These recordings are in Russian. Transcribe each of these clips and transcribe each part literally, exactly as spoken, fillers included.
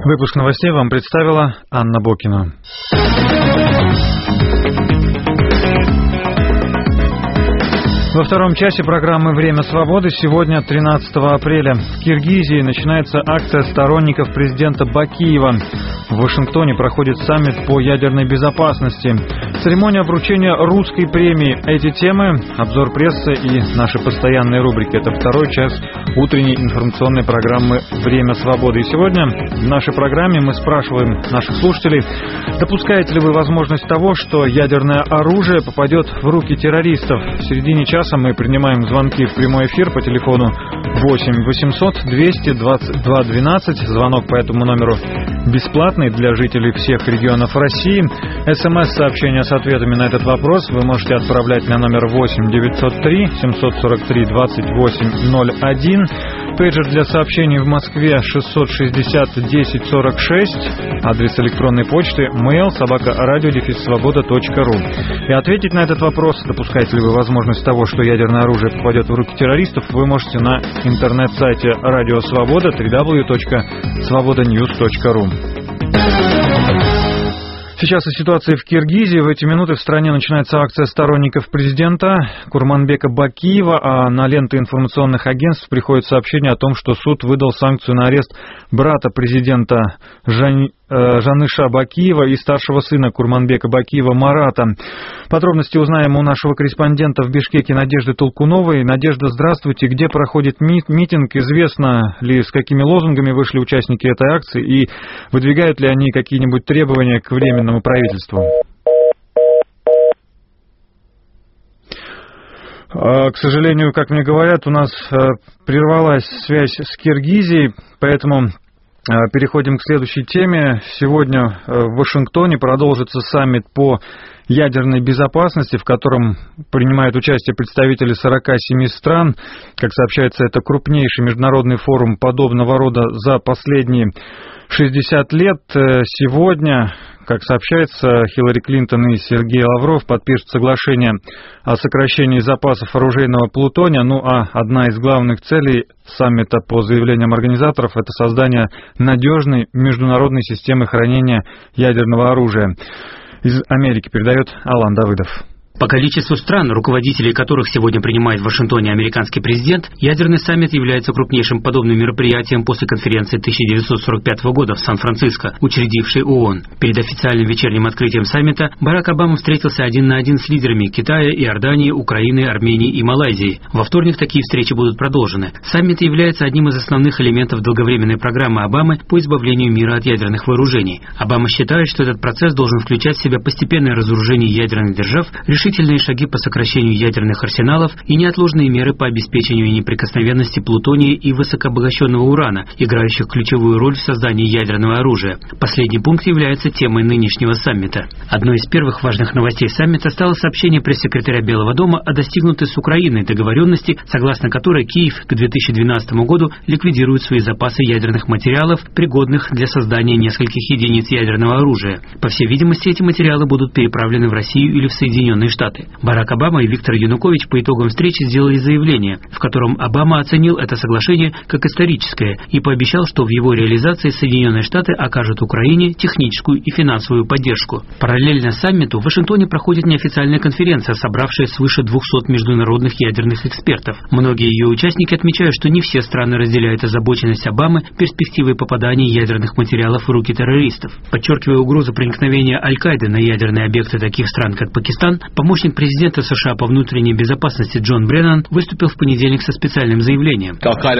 Выпуск новостей вам представила Анна Бокина. Во втором часе программы «Время свободы» сегодня, тринадцатого апреля, в Киргизии начинается акция сторонников президента Бакиева. В Вашингтоне проходит саммит по ядерной безопасности. Церемония вручения русской премии. Эти темы, обзор прессы и наши постоянные рубрики. Это второй час утренней информационной программы «Время свободы». И сегодня в нашей программе мы спрашиваем наших слушателей, допускаете ли вы возможность того, что ядерное оружие попадет в руки террористов. В середине часа мы принимаем звонки в прямой эфир по телефону восемь восемьсот двести двадцать два двенадцать. Звонок по этому номеру бесплатный для жителей всех регионов России. СМС-сообщения с ответами на этот вопрос вы можете отправлять на номер восемь девятьсот три семьсот сорок три двадцать восемь ноль один. Пейджер для сообщений в Москве шестьсот шестьдесят десять сорок шесть. Адрес электронной почты mail собака радио дефис свобода точка ру. И ответить на этот вопрос, допускаете ли вы возможность того, что ядерное оружие попадет в руки террористов, вы можете на интернет-сайте Радио Свобода дабл ю дабл ю дабл ю точка свобода ньюс точка ру. Сейчас о ситуации в Киргизии. В эти минуты в стране начинается акция сторонников президента Курманбека Бакиева, а на ленты информационных агентств приходит сообщение о том, что суд выдал санкцию на арест брата президента Жан... Жаныша Бакиева и старшего сына Курманбека Бакиева Марата. Подробности узнаем у нашего корреспондента в Бишкеке Надежды Толкуновой. Надежда, здравствуйте. Где проходит митинг? Известно ли, с какими лозунгами вышли участники этой акции и выдвигают ли они какие-нибудь требования к временному правительству? К сожалению, как мне говорят, у нас прервалась связь с Киргизией, поэтому переходим к следующей теме. Сегодня в Вашингтоне продолжится саммит по ядерной безопасности, в котором принимают участие представители сорока семи стран. Как сообщается, это крупнейший международный форум подобного рода за последние шестьдесят лет. Сегодня, как сообщается, Хиллари Клинтон и Сергей Лавров подпишут соглашение о сокращении запасов оружейного плутония. Ну а одна из главных целей саммита, по заявлениям организаторов, это создание надежной международной системы хранения ядерного оружия. Из Америки передает Алан Давыдов. По количеству стран, руководителей которых сегодня принимает в Вашингтоне американский президент, ядерный саммит является крупнейшим подобным мероприятием после конференции тысяча девятьсот сорок пятого года в Сан-Франциско, учредившей ООН. Перед официальным вечерним открытием саммита Барак Обама встретился один на один с лидерами Китая, Иордании, Украины, Армении и Малайзии. Во вторник такие встречи будут продолжены. Саммит является одним из основных элементов долговременной программы Обамы по избавлению мира от ядерных вооружений. Обама считает, что этот процесс должен включать в себя постепенное разоружение ядерных держав, решительные шаги по сокращению ядерных арсеналов и неотложные меры по обеспечению неприкосновенности плутония и высокообогащенного урана, играющих ключевую роль в создании ядерного оружия. Последний пункт является темой нынешнего саммита. Одной из первых важных новостей саммита стало сообщение пресс-секретаря Белого дома о достигнутой с Украиной договоренности, согласно которой Киев к две тысячи двенадцатому году ликвидирует свои запасы ядерных материалов, пригодных для создания нескольких единиц ядерного оружия. По всей видимости, эти материалы будут переправлены в Россию или в Соединенные Штаты. Барак Обама и Виктор Янукович по итогам встречи сделали заявление, в котором Обама оценил это соглашение как историческое и пообещал, что в его реализации Соединенные Штаты окажут Украине техническую и финансовую поддержку. Параллельно саммиту в Вашингтоне проходит неофициальная конференция, собравшая свыше двухсот международных ядерных экспертов. Многие ее участники отмечают, что не все страны разделяют озабоченность Обамы перспективой попадания ядерных материалов в руки террористов. Подчеркивая угрозу проникновения Аль-Каиды на ядерные объекты таких стран, как Пакистан, помощник президента США по внутренней безопасности Джон Бреннан выступил в понедельник со специальным заявлением.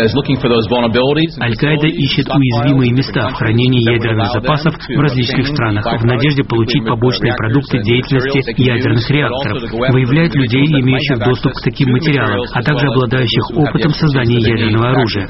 Аль-Каида ищет уязвимые места в хранении ядерных запасов в различных странах в надежде получить побочные продукты деятельности ядерных реакторов, выявляет людей, имеющих доступ к таким материалам, а также обладающих опытом создания ядерного оружия.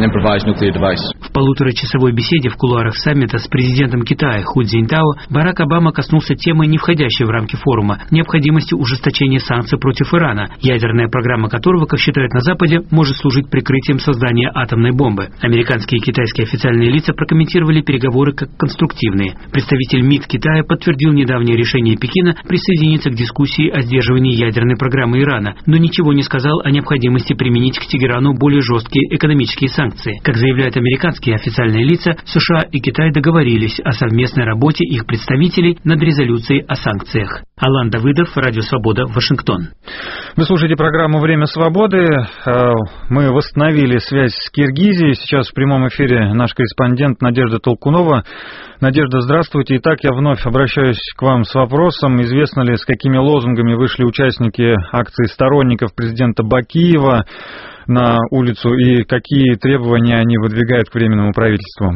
В полуторачасовой беседе в кулуарах саммита с президентом Китая Ху Цзиньтао Барак Обама коснулся темы, не входящей в рамки форума, необходимости необходимости ужесточения санкций против Ирана, ядерная программа которого, как считают на Западе, может служить прикрытием создания атомной бомбы. Американские и китайские официальные лица прокомментировали переговоры как конструктивные. Представитель МИД Китая подтвердил недавнее решение Пекина присоединиться к дискуссии о сдерживании ядерной программы Ирана, но ничего не сказал о необходимости применить к Тегерану более жесткие экономические санкции. Как заявляют американские официальные лица, США и Китай договорились о совместной работе их представителей над резолюцией о санкциях. Алан Давыдов, Радио Свобода, Вашингтон. Вы слушаете программу «Время свободы». Мы восстановили связь с Киргизией. Сейчас в прямом эфире наш корреспондент Надежда Толкунова. Надежда, здравствуйте. Итак, я вновь обращаюсь к вам с вопросом. Известно ли, с какими лозунгами вышли участники акции сторонников президента Бакиева на улицу и какие требования они выдвигают к Временному правительству?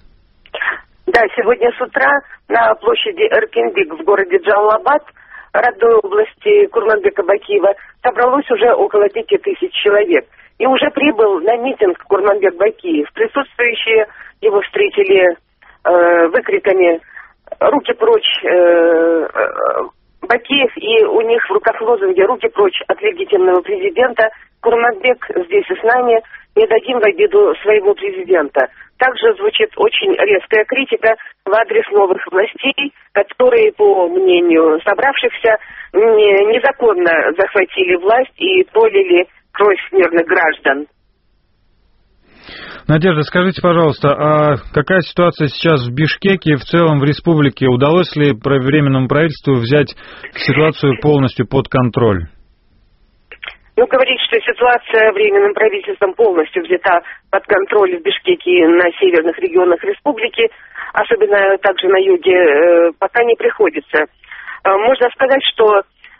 Да, сегодня с утра на площади Эркинбек в городе Джалалабад, родной области Курманбека Бакиева, собралось уже около пяти тысяч человек. И уже прибыл на митинг Курманбек Бакиев. Присутствующие его встретили э, выкриками «Руки прочь э, Бакиев», и у них в руках лозунги «Руки прочь от легитимного президента». Курманбек здесь и с нами, не дадим в обиду своего президента. Также звучит очень резкая критика в адрес новых властей, которые, по мнению собравшихся, не, незаконно захватили власть и пролили кровь мирных граждан. Надежда, скажите, пожалуйста, а какая ситуация сейчас в Бишкеке и в целом в республике? Удалось ли Временному правительству взять ситуацию полностью под контроль? Ну, говорить, что ситуация Временным правительством полностью взята под контроль в Бишкеке и на северных регионах республики, особенно также на юге, пока не приходится. Можно сказать, что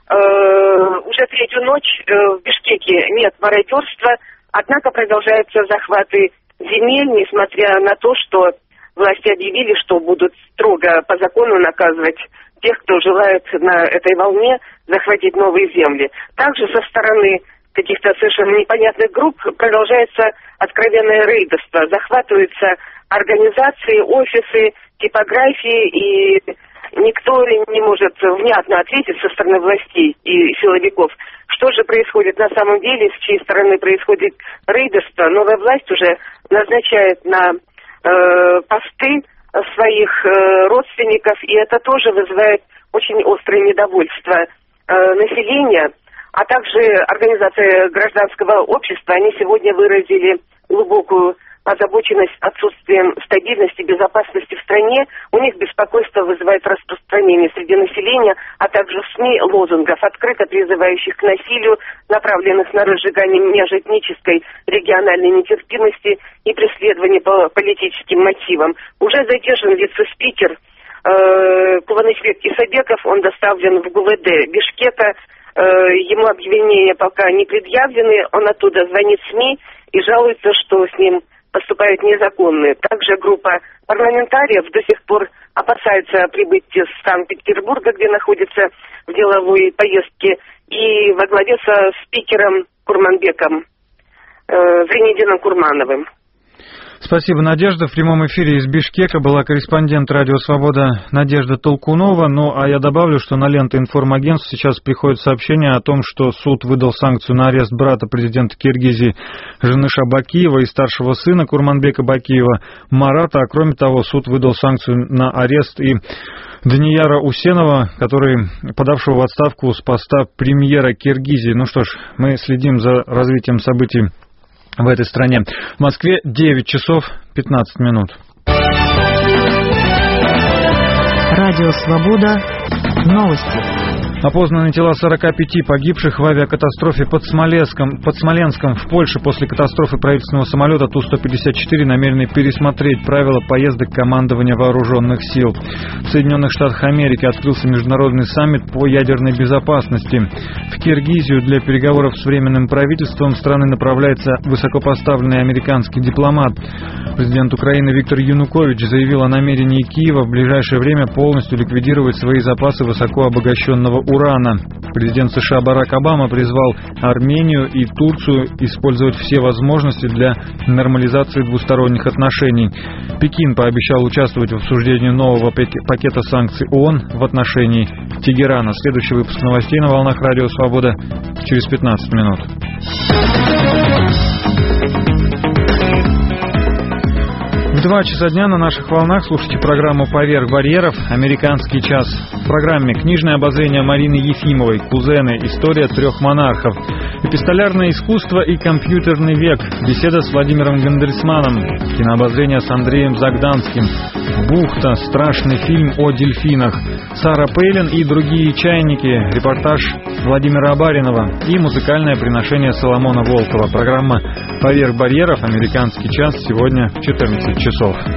уже третью ночь в Бишкеке нет мародерства, однако продолжаются захваты земель, несмотря на то, что власти объявили, что будут строго по закону наказывать тех, кто желает на этой волне захватить новые земли. Также со стороны каких-то совершенно непонятных групп продолжается откровенное рейдерство. Захватываются организации, офисы, типографии, и никто не может внятно ответить со стороны властей и силовиков, что же происходит на самом деле, с чьей стороны происходит рейдерство. Новая власть уже назначает на э, посты своих э, родственников, и это тоже вызывает очень острое недовольство э, населения, а также организации гражданского общества. Они сегодня выразили глубокую озабоченность отсутствием стабильности, безопасности в стране. У них беспокойство вызывает распространение среди населения, а также в СМИ лозунгов, открыто призывающих к насилию, направленных на разжигание межэтнической региональной нетерпимости и преследование по политическим мотивам. Уже задержан вице-спикер э, Кубанычбек Исабеков, он доставлен в ГУВД Бишкека. Э, ему обвинения пока не предъявлены, он оттуда звонит СМИ и жалуется, что с ним поступают незаконные. Также группа парламентариев до сих пор опасается прибыть из Санкт-Петербурга, где находится в деловой поездке, и во главе со спикером Курманбеком э, Зайнидином Курмановым. Спасибо, Надежда. В прямом эфире из Бишкека была корреспондент Радио Свобода Надежда Толкунова. Ну, а я добавлю, что на ленты информагентств сейчас приходит сообщение о том, что суд выдал санкцию на арест брата президента Киргизии Жаныша Бакиева и старшего сына Курманбека Бакиева Марата. А кроме того, суд выдал санкцию на арест и Данияра Усенова, который подавшего в отставку с поста премьера Киргизии. Ну что ж, мы следим за развитием событий в этой стране. В Москве девять часов пятнадцать минут. Радио Свобода. Новости. Опознаны тела сорока пяти погибших в авиакатастрофе под Смоленском, под Смоленском в Польше. После катастрофы правительственного самолета Ту сто пятьдесят четыре намерены пересмотреть правила поездок командования вооруженных сил. В Соединенных Штатах Америки открылся международный саммит по ядерной безопасности. В Киргизию для переговоров с Временным правительством страны направляется высокопоставленный американский дипломат. Президент Украины Виктор Янукович заявил о намерении Киева в ближайшее время полностью ликвидировать свои запасы высокообогащенного угля. урана. Президент США Барак Обама призвал Армению и Турцию использовать все возможности для нормализации двусторонних отношений. Пекин пообещал участвовать в обсуждении нового пакета санкций ООН в отношении Тегерана. Следующий выпуск новостей на волнах Радио Свобода через пятнадцать минут. В два часа дня на наших волнах слушайте программу «Поверх барьеров. Американский час». В программе книжное обозрение Марины Ефимовой «Кузены. История трех монархов». Эпистолярное искусство и компьютерный век. Беседа с Владимиром Гандельсманом. Кинообозрение с Андреем Загданским. «Бухта. Страшный фильм о дельфинах». Сара Пейлин и другие чайники. Репортаж Владимира Абаринова. И музыкальное приношение Соломона Волкова. Программа «Поверх барьеров. Американский час» сегодня в четырнадцать часов.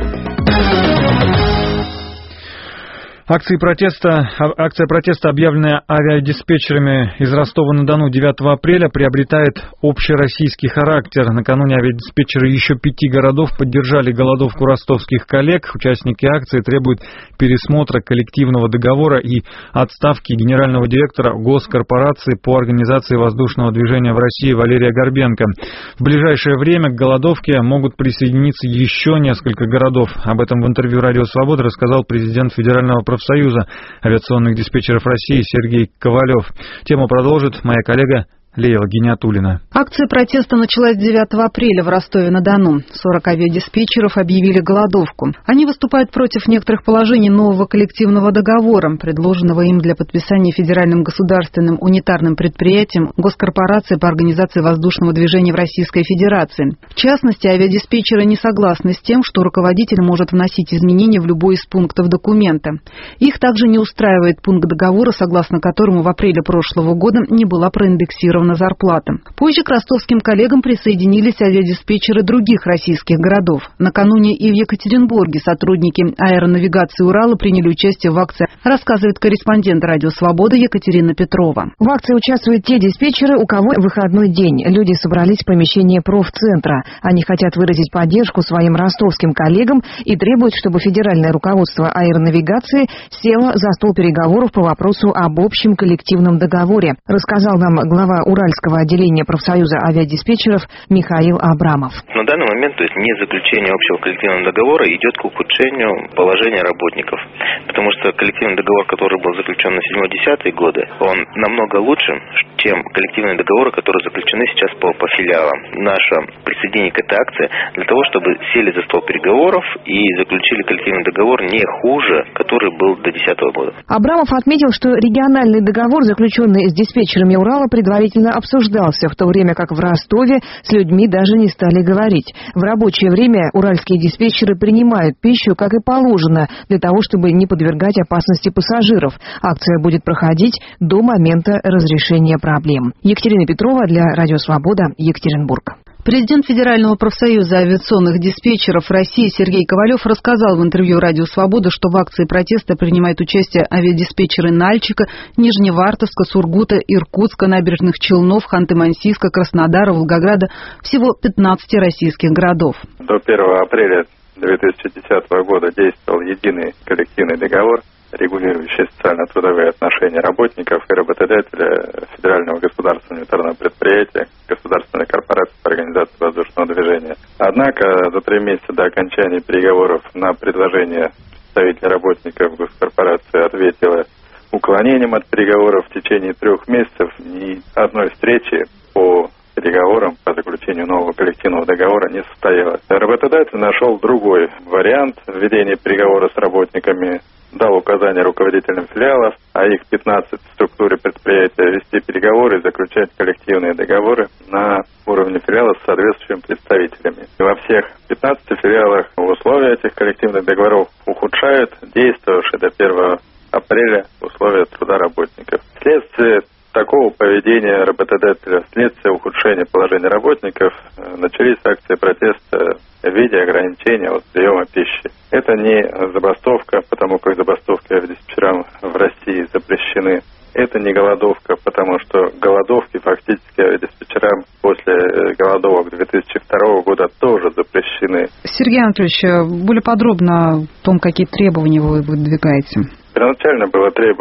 Акции протеста, акция протеста, объявленная авиадиспетчерами из Ростова-на-Дону девятого апреля, приобретает общероссийский характер. Накануне авиадиспетчеры еще пяти городов поддержали голодовку ростовских коллег. Участники акции требуют пересмотра коллективного договора и отставки генерального директора госкорпорации по организации воздушного движения в России Валерия Горбенко. В ближайшее время к голодовке могут присоединиться еще несколько городов. Об этом в интервью «Радио Свобода» рассказал президент Федерального профсоюза Профсоюза авиационных диспетчеров России Сергей Ковалев. Тему продолжит моя коллега Лейла Гиниатуллина. Акция протеста началась девятого апреля в Ростове-на-Дону. сорок авиадиспетчеров объявили голодовку. Они выступают против некоторых положений нового коллективного договора, предложенного им для подписания Федеральным государственным унитарным предприятием Госкорпорации по организации воздушного движения в Российской Федерации. В частности, авиадиспетчеры не согласны с тем, что руководитель может вносить изменения в любой из пунктов документа. Их также не устраивает пункт договора, согласно которому в апреле прошлого года не была проиндексирована зарплата. Позже к ростовским коллегам присоединились авиадиспетчеры других российских городов. Накануне и в Екатеринбурге сотрудники аэронавигации Урала приняли участие в акции, рассказывает корреспондент «Радио Свобода» Екатерина Петрова. В акции участвуют те диспетчеры, у кого выходной день. Люди собрались в помещении профцентра. Они хотят выразить поддержку своим ростовским коллегам и требуют, чтобы федеральное руководство аэронавигации село за стол переговоров по вопросу об общем коллективном договоре, рассказал нам глава Уральского отделения профсоюза авиадиспетчеров Михаил Абрамов. На данный момент, то есть не заключение общего коллективного договора идет к ухудшению положения работников, потому что коллективный договор, который был заключен на седьмые-десятые годы, он намного лучше, чем коллективные договоры, которые заключены сейчас по, по филиалам. Наше присоединение к этой акции для того, чтобы сели за стол переговоров и заключили коллективный договор не хуже, который был до две тысячи десятого года. Абрамов отметил, что региональный договор, заключенный с диспетчерами Урала, предварительно обсуждался, в то время как в Ростове с людьми даже не стали говорить. В рабочее время уральские диспетчеры принимают пищу, как и положено, для того, чтобы не подвергать опасности пассажиров. Акция будет проходить до момента разрешения проблем. Екатерина Петрова для Радио Свобода, Екатеринбург. Президент Федерального профсоюза авиационных диспетчеров России Сергей Ковалев рассказал в интервью «Радио Свобода», что в акции протеста принимают участие авиадиспетчеры Нальчика, Нижневартовска, Сургута, Иркутска, Набережных Челнов, Ханты-Мансийска, Краснодара, Волгограда, всего пятнадцати российских городов. До первого апреля две тысячи десятого года действовал единый коллективный договор, регулирующий социально-трудовые отношения работников и работодателя Федерального государственного унитарного предприятия, государственной корпорации по организации воздушного движения. Однако за три месяца до окончания переговоров на предложение представителей работников госкорпорации ответила уклонением от переговоров. В течение трех месяцев ни одной встречи по переговорам по заключению нового коллективного договора не состоялось. Работодатель нашел другой вариант введения переговоров с работниками, дал указание руководителям филиалов, а их пятнадцать в структуре предприятия, вести переговоры и заключать коллективные договоры на уровне филиалов с соответствующими представителями. И во всех пятнадцати филиалах условия этих коллективных договоров ухудшают действовавшие до первого апреля условия труда работников. Вследствие такого поведения работодателя, вследствие ухудшения положения работников, начались акции протеста в виде ограничения от приема пищи. Это не забастовка, потому как забастовки авиадиспетчерам в России запрещены. Это не голодовка, потому что голодовки фактически авиадиспетчерам после голодовок две тысячи второго года тоже запрещены. Сергей Анатольевич, более подробно о том, какие требования вы выдвигаете. Первоначально было требование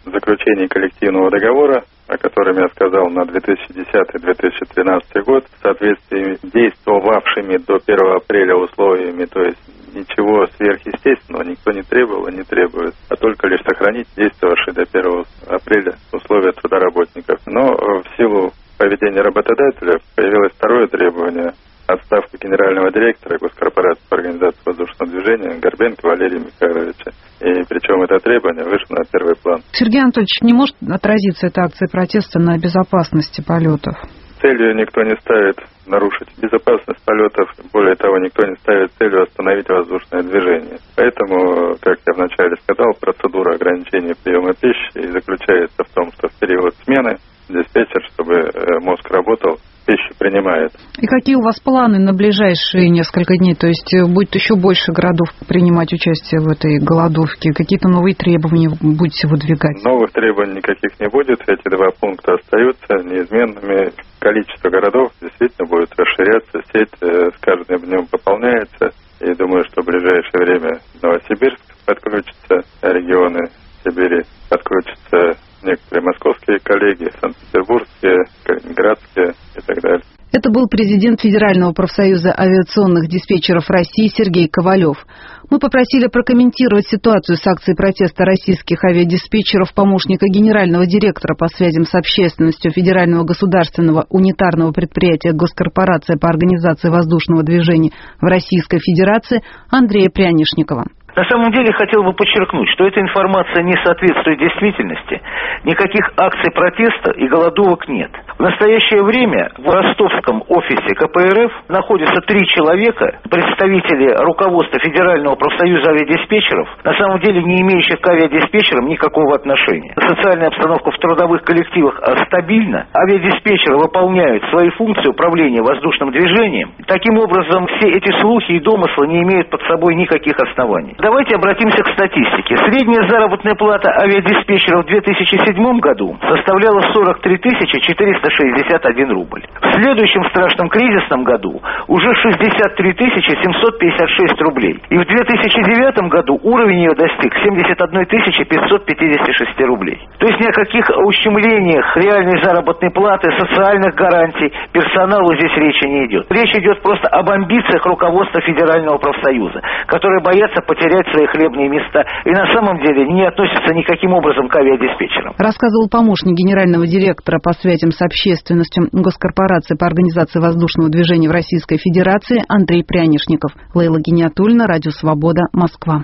заключении коллективного договора, о котором я сказал, на две тысячи десятый — две тысячи тринадцатый год, в соответствии с действовавшими до первого апреля условиями, то есть ничего сверхъестественного никто не требовал и не требует, а только лишь сохранить действовавшие до первого апреля условия труда работников. Но в силу поведения работодателя появилось второе требование — отставка генерального директора госкорпорации по организации воздушного движения Горбенко Валерия Михайловича. И причем это требование вышло на первый план. Сергей Анатольевич, не может отразиться эта акция протеста на безопасности полетов? Целью никто не ставит нарушить безопасность полетов. Более того, никто не ставит целью остановить воздушное движение. Поэтому, как я вначале сказал, процедура ограничения приема пищи и заключается в том, что в период смены диспетчер, чтобы мозг работал, пищу принимает. И какие у вас планы на ближайшие несколько дней? То есть будет еще больше городов принимать участие в этой голодовке? Какие-то новые требования будете выдвигать? Новых требований никаких не будет. Эти два пункта остаются неизменными. Количество городов действительно будет расширяться. Сеть с каждым днем пополняется. И думаю, что в ближайшее время Новосибирск подключится, регионы Сибири подключатся, некоторые московские коллеги, санкт-петербургские, калининградские и так далее. Это был президент Федерального профсоюза авиационных диспетчеров России Сергей Ковалев. Мы попросили прокомментировать ситуацию с акцией протеста российских авиадиспетчеров помощника генерального директора по связям с общественностью Федерального государственного унитарного предприятия «Госкорпорация по организации воздушного движения» в Российской Федерации Андрея Прянишникова. На самом деле хотел бы подчеркнуть, что эта информация не соответствует действительности. Никаких акций протеста и голодовок нет. В настоящее время в ростовском офисе ка пэ эр эф находятся три человека, представители руководства Федерального профсоюза авиадиспетчеров, на самом деле не имеющих к авиадиспетчерам никакого отношения. Социальная обстановка в трудовых коллективах стабильна. Авиадиспетчеры выполняют свои функции управления воздушным движением. Таким образом, все эти слухи и домыслы не имеют под собой никаких оснований. Давайте обратимся к статистике. Средняя заработная плата авиадиспетчеров в две тысячи седьмом году составляла сорок три тысячи четыреста шестьдесят один рубль. В следующем страшном кризисном году уже шестьдесят три тысячи семьсот пятьдесят шесть рублей. И в две тысячи девятом году уровень ее достиг семьдесят одна тысяча пятьсот пятьдесят шесть рублей. То есть ни о каких ущемлениях реальной заработной платы, социальных гарантий персоналу здесь речи не идет. Речь идет просто об амбициях руководства Федерального профсоюза, которые боятся потерять свои хлебные места и на самом деле не относятся никаким образом к авиадиспетчерам. Рассказывал помощник генерального директора по связям с общественностью Госкорпорации по организации воздушного движения в Российской Федерации Андрей Прянишников. Лейла Гиниатульна, Радио Свобода, Москва.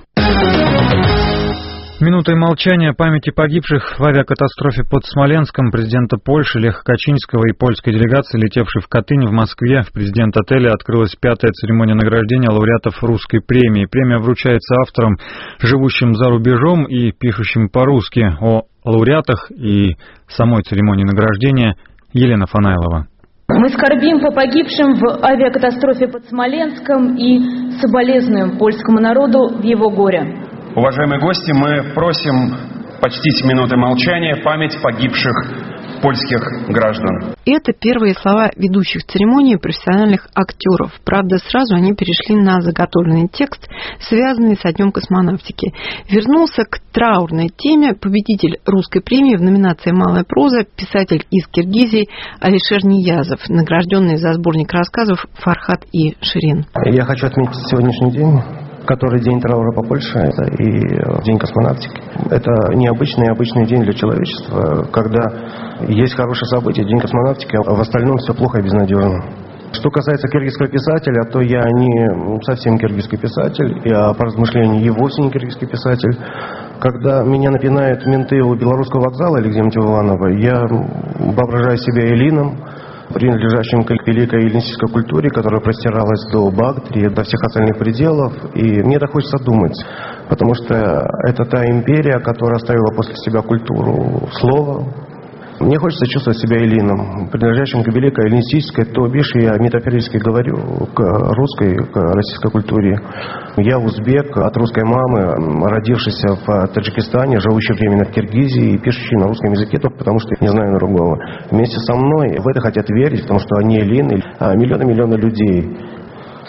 Минутой молчания памяти погибших в авиакатастрофе под Смоленском президента Польши Леха Качинского и польской делегации, летевшей в Катынь в Москве, в президент-отеле открылась пятая церемония награждения лауреатов русской премии. Премия вручается авторам, живущим за рубежом и пишущим по-русски. О лауреатах и самой церемонии награждения Елена Фанайлова. Мы скорбим по погибшим в авиакатастрофе под Смоленском и соболезнуем польскому народу в его горе. Уважаемые гости, мы просим почтить минутой молчания память погибших польских граждан. Это первые слова ведущих церемонии профессиональных актеров. Правда, сразу они перешли на заготовленный текст, связанный со Днем космонавтики. Вернулся к траурной теме победитель русской премии в номинации «Малая проза», писатель из Киргизии Алишер Ниязов, награжденный за сборник рассказов «Фархат и Ширин». Я хочу отметить сегодняшний день, который день траура по Польше, это и день космонавтики. Это необычный и обычный день для человечества, когда есть хорошее событие, день космонавтики, а в остальном все плохо и безнадежно. Что касается киргизского писателя, то я не совсем киргизский писатель, я по размышлению и вовсе не киргизский писатель. Когда меня напинают менты у Белорусского вокзала или где-нибудь в Иваново, я воображаю себя эллином, принадлежащим к великой эллинистической культуре, которая простиралась до Бактрии, до всех остальных пределов. И мне это хочется думать, потому что это та империя, которая оставила после себя культуру слова. Мне хочется чувствовать себя эллином, принадлежащим к великой эллинистической, то бишь я метафорически говорю, к русской, к российской культуре. Я узбек от русской мамы, родившийся в Таджикистане, живущий временно в Киргизии и пишущий на русском языке, только потому что не знаю другого. Вместе со мной в это хотят верить, потому что они эллины, а миллионы-миллионы людей.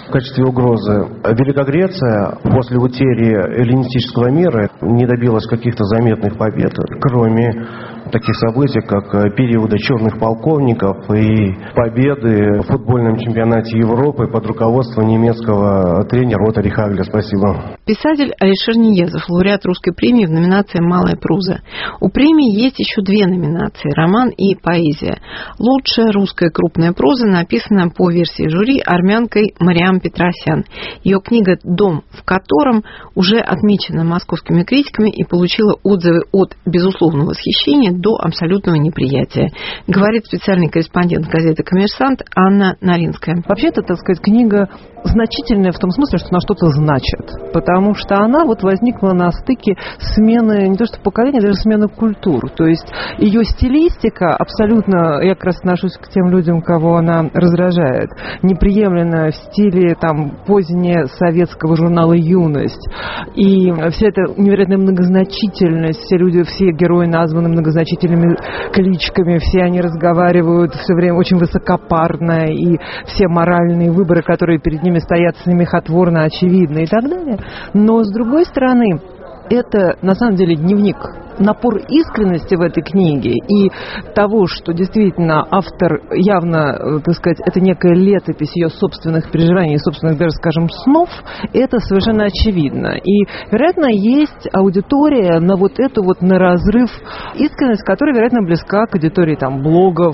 в качестве угрозы. Великая Греция после утери эллинистического мира не добилась каких-то заметных побед, кроме таких событий, как периоды черных полковников и победы в футбольном чемпионате Европы под руководством немецкого тренера Отто Рихагля. Спасибо. Писатель Алишер Ниязов, лауреат русской премии в номинации «Малая проза». У премии есть еще две номинации – роман и поэзия. Лучшая русская крупная проза написана по версии жюри армянкой Мариам Петросян. Ее книга «Дом, в котором» уже отмечена московскими критиками и получила отзывы от безусловного восхищения до абсолютного неприятия, говорит специальный корреспондент газеты «Коммерсант» Анна Наринская. Вообще-то, так сказать, книга значительная в том смысле, что она что-то значит, потому что она вот возникла на стыке смены, не то что поколения, даже смены культур. То есть ее стилистика абсолютно, я как раз отношусь к тем людям, кого она раздражает, неприемлемая в стиле там позднесоветского журнала «Юность». И вся эта невероятная многозначительность, все люди, все герои названы многозначительными кличками, все они разговаривают все время очень высокопарно, и все моральные выборы, которые перед ними стоят, смехотворно очевидны и так далее. Но, с другой стороны, это на самом деле дневник. Напор искренности в этой книге и того, что действительно автор явно, так сказать, это некая летопись ее собственных переживаний, собственных даже, скажем, снов, это совершенно очевидно. И, вероятно, есть аудитория на вот эту вот на разрыв искренность, которая, вероятно, близка к аудитории там блогов,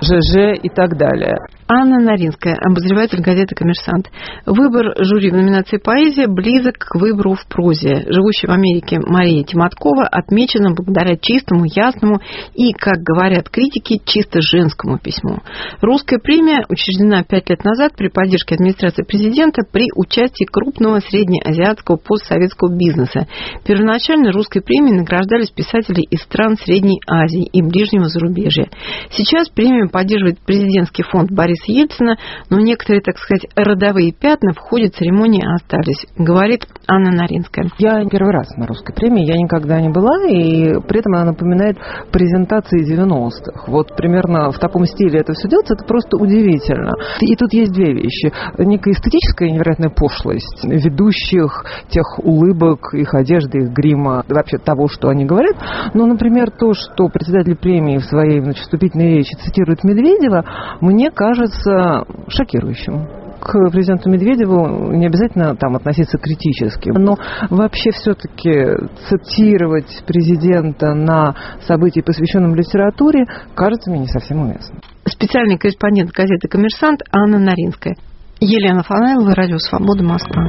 ЖЖ и так далее. Анна Наринская, обозреватель газеты «Коммерсант». Выбор жюри в номинации «Поэзия» близок к выбору в прозе. Живущая в Америке Мария Тиматкова отмечена благодаря чистому, ясному и, как говорят критики, чисто женскому письму. Русская премия учреждена пять лет назад при поддержке администрации президента при участии крупного среднеазиатского постсоветского бизнеса. Первоначально русской премией награждались писатели из стран Средней Азии и ближнего зарубежья. Сейчас премию поддерживает президентский фонд Бориса Ельцина, но некоторые, так сказать, родовые пятна в ходе церемонии остались, говорит Анна Наринская. Я первый раз на русской премии, я никогда не была, и при этом она напоминает презентации девяностых. Вот примерно в таком стиле это все делается, это просто удивительно. И тут есть две вещи. Некая эстетическая невероятная пошлость ведущих, тех улыбок, их одежды, их грима, вообще того, что они говорят. Но, например, то, что председатель премии в своей, значит, вступительной речи цитирует Медведева, мне кажется шокирующим. К президенту Медведеву не обязательно там относиться критически, но вообще все-таки цитировать президента на событии, посвященном литературе, кажется мне не совсем уместно. Специальный корреспондент газеты «Коммерсант» Анна Наринская. Елена Фанайлова, Радио Свобода, Москва.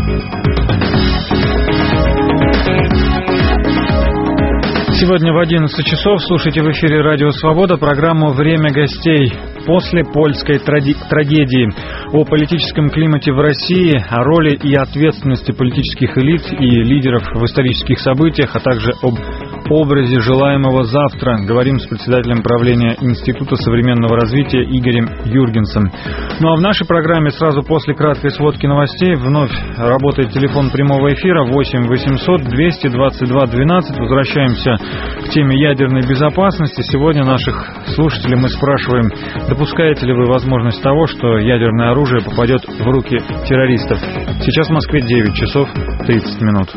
Сегодня в одиннадцать часов слушайте в эфире Радио Свобода программу «Время гостей». После польской тради- трагедии о политическом климате в России, о роли и ответственности политических элит и лидеров в исторических событиях, а также об образе желаемого завтра. Говорим с председателем правления Института современного развития Игорем Юргенсом. Ну а в нашей программе сразу после краткой сводки новостей вновь работает телефон прямого эфира восемь восемьсот двести двадцать два двенадцать. Возвращаемся к теме ядерной безопасности. Сегодня наших слушателей мы спрашиваем, допускаете ли вы возможность того, что ядерное оружие попадет в руки террористов? Сейчас в Москве девять часов тридцать минут.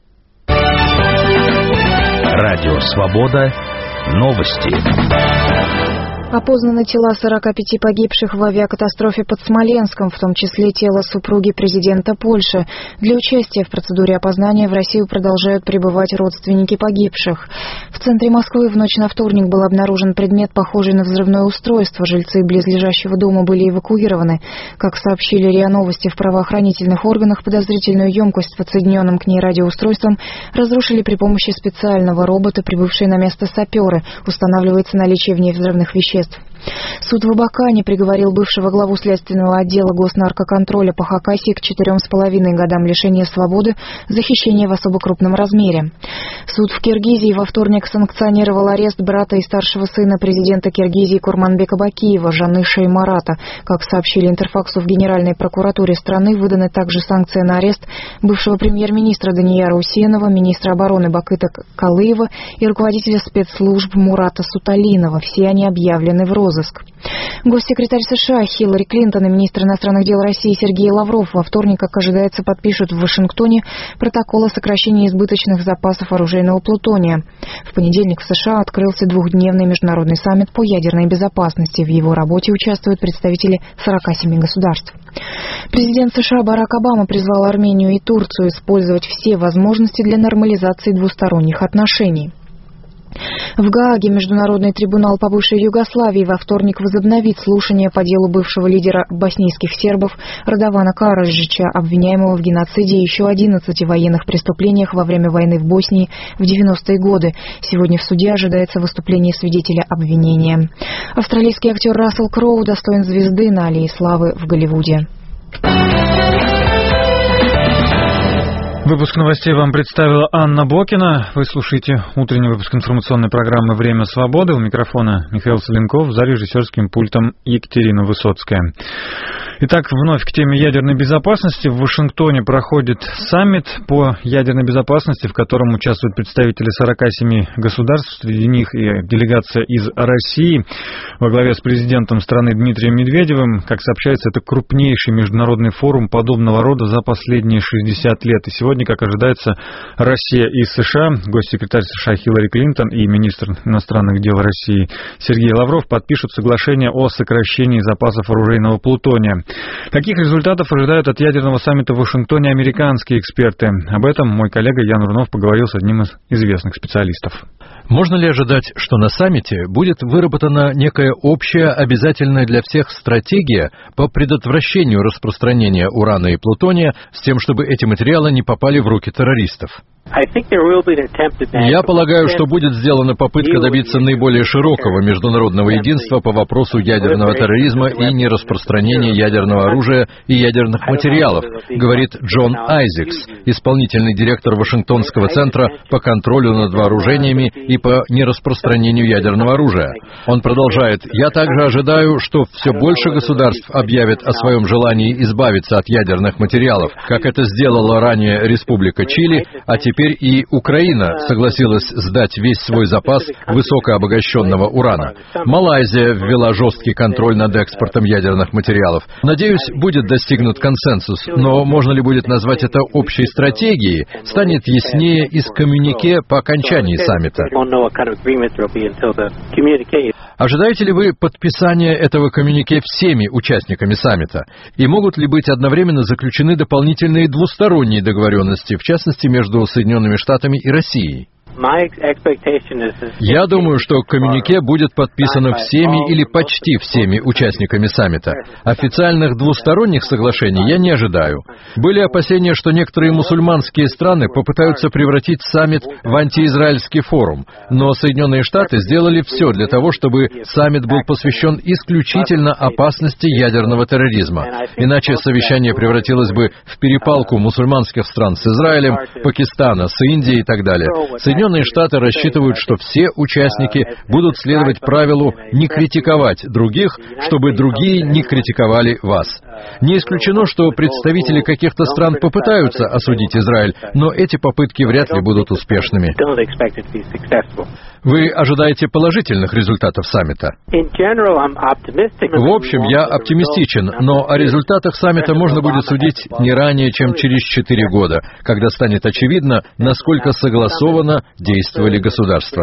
Радио Свобода. Новости. Опознаны тела сорока пяти погибших в авиакатастрофе под Смоленском, в том числе тело супруги президента Польши. Для участия в процедуре опознания в Россию продолжают прибывать родственники погибших. В центре Москвы в ночь на вторник был обнаружен предмет, похожий на взрывное устройство. Жильцы близлежащего дома были эвакуированы. Как сообщили РИА Новости, в правоохранительных органах подозрительную емкость с подсоединенным к ней радиоустройством разрушили при помощи специального робота, прибывшие на место саперы. Устанавливается наличие в ней взрывных веществ. Суд в Абакане приговорил бывшего главу следственного отдела госнаркоконтроля по Хакасии к четырем с половиной годам лишения свободы за хищение в особо крупном размере. Суд в Киргизии во вторник санкционировал арест брата и старшего сына президента Киргизии Курманбека Бакиева, Жаныша и Марата. Как сообщили Интерфаксу в Генеральной прокуратуре страны, выданы также санкции на арест бывшего премьер-министра Данияра Усенова, министра обороны Бакыта Калыева и руководителя спецслужб Мурата Суталинова. Все они объявлены в розыск. розыск. Госсекретарь США Хиллари Клинтон и министр иностранных дел России Сергей Лавров во вторник, как ожидается, подпишут в Вашингтоне протокол о сокращении избыточных запасов оружейного плутония. В понедельник в США открылся двухдневный международный саммит по ядерной безопасности. В его работе участвуют представители сорока семи государств. Президент США Барак Обама призвал Армению и Турцию использовать все возможности для нормализации двусторонних отношений. В Гааге Международный трибунал по бывшей Югославии во вторник возобновит слушание по делу бывшего лидера боснийских сербов Радована Караджича, обвиняемого в геноциде и еще одиннадцати военных преступлениях во время войны в Боснии в девяностые годы. Сегодня в суде ожидается выступление свидетеля обвинения. Австралийский актер Рассел Кроу достоин звезды на аллее славы в Голливуде. Выпуск новостей вам представила Анна Бокина. Вы слушаете утренний выпуск информационной программы «Время свободы». У микрофона Михаил Соленков, за режиссерским пультом Екатерина Высоцкая. Итак, вновь к теме ядерной безопасности. В Вашингтоне проходит саммит по ядерной безопасности, в котором участвуют представители сорока семи государств, среди них и делегация из России во главе с президентом страны Дмитрием Медведевым. Как сообщается, это крупнейший международный форум подобного рода за последние шестьдесят лет. И сегодня, как ожидается, Россия и США, госсекретарь США Хиллари Клинтон и министр иностранных дел России Сергей Лавров подпишут соглашение о сокращении запасов оружейного плутония. Каких результатов ожидают от ядерного саммита в Вашингтоне американские эксперты? Об этом мой коллега Ян Рунов поговорил с одним из известных специалистов. Можно ли ожидать, что на саммите будет выработана некая общая, обязательная для всех стратегия по предотвращению распространения урана и плутония с тем, чтобы эти материалы не попали в руки террористов? Я полагаю, что будет сделана попытка добиться наиболее широкого международного единства по вопросу ядерного терроризма и нераспространения ядерного оружия и ядерных материалов, говорит Джон Айзекс, исполнительный директор Вашингтонского центра по контролю над вооружениями и по нераспространению ядерного оружия. Он продолжает: «Я также ожидаю, что все больше государств объявят о своем желании избавиться от ядерных материалов, как это сделала ранее Республика Чили, а теперь Теперь и Украина согласилась сдать весь свой запас высокообогащенного урана. Малайзия ввела жесткий контроль над экспортом ядерных материалов. Надеюсь, будет достигнут консенсус, но можно ли будет назвать это общей стратегией, станет яснее из коммюнике по окончании саммита. Ожидаете ли вы подписания этого коммюнике всеми участниками саммита? И могут ли быть одновременно заключены дополнительные двусторонние договоренности, в частности, между Соединенными Штатами и Россией? Я думаю, что коммюнике будет подписано всеми или почти всеми участниками саммита. Официальных двусторонних соглашений я не ожидаю. Были опасения, что некоторые мусульманские страны попытаются превратить саммит в антиизраильский форум, но Соединенные Штаты сделали все для того, чтобы саммит был посвящен исключительно опасности ядерного терроризма. Иначе совещание превратилось бы в перепалку мусульманских стран с Израилем, Пакистана, с Индией и так далее. Соединенные Штаты рассчитывают, что все участники будут следовать правилу «не критиковать других», чтобы другие не критиковали вас. Не исключено, что представители каких-то стран попытаются осудить Израиль, но эти попытки вряд ли будут успешными. Вы ожидаете положительных результатов саммита? В общем, я оптимистичен, но о результатах саммита можно будет судить не ранее, чем через четыре года, когда станет очевидно, насколько согласованно действовали государства.